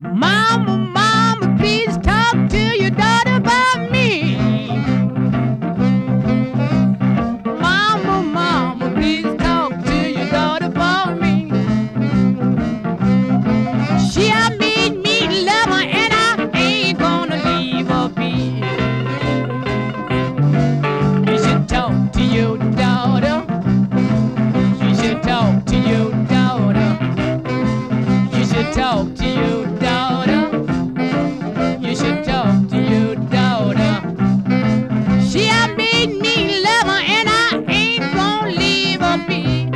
Mama, mama, please talk to your daughter about me. Mama, mama, please talk to your daughter about me. She have made me love her and I ain't gonna leave her be. You should talk to your daughter. You should talk to your daughter. You should talk to your daughter. You should talk to your daughter. She have made me love her and I ain't gonna leave her be.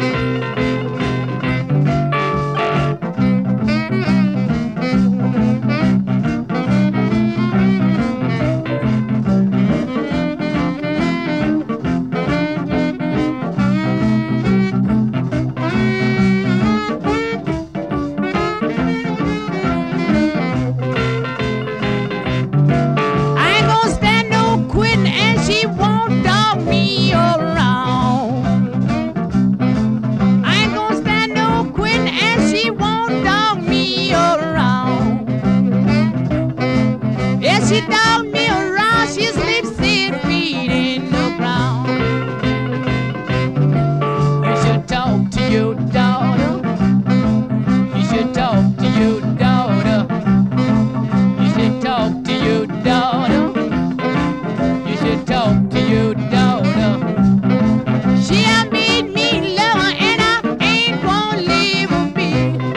I ain't gonna stand no quitting and she won't dog me around. I ain't gonna stand no quitting and she won't dog me around. If she dog me around, she sleeps 6 feet in the ground. You should talk to your daughter. You should talk to your daughter. You should talk to your daughter. You should talk to your daughter. She have made me love her and I ain't gonna leave her be.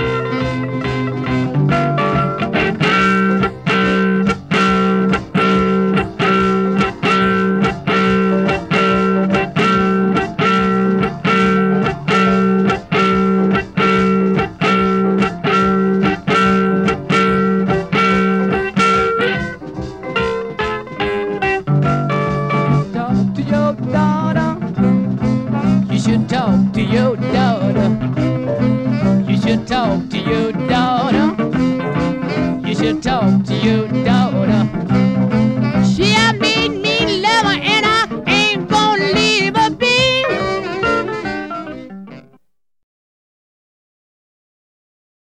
Talk to your daughter. You should talk to your daughter. You should talk to your daughter. You should talk to your daughter.